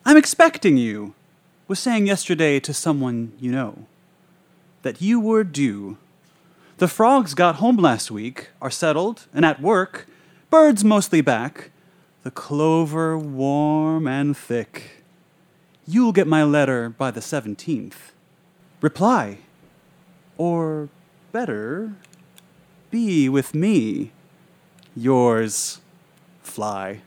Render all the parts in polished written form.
I'm expecting you. Was saying yesterday to someone you know that you were due. The frogs got home last week, are settled and at work, birds mostly back, the clover warm and thick. You'll get my letter by the 17th. Reply, or better, be with me. Yours, Fly.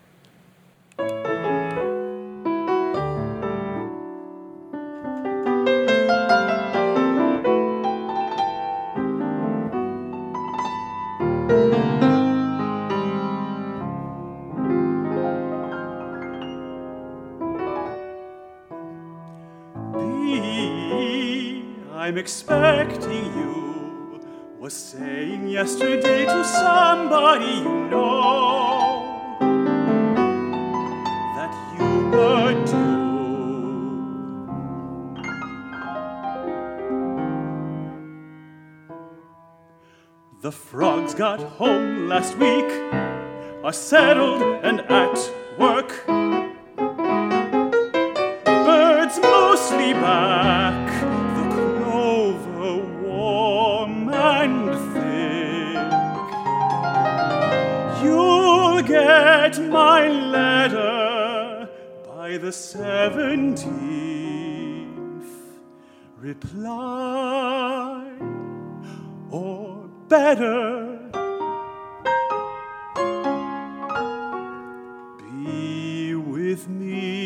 I'm expecting you, was saying yesterday to somebody you know that you were due. The frogs got home last week, are settled and at work. Birds mostly back, warm and thick. You'll get my letter by the 17th. Reply, or better, be with me.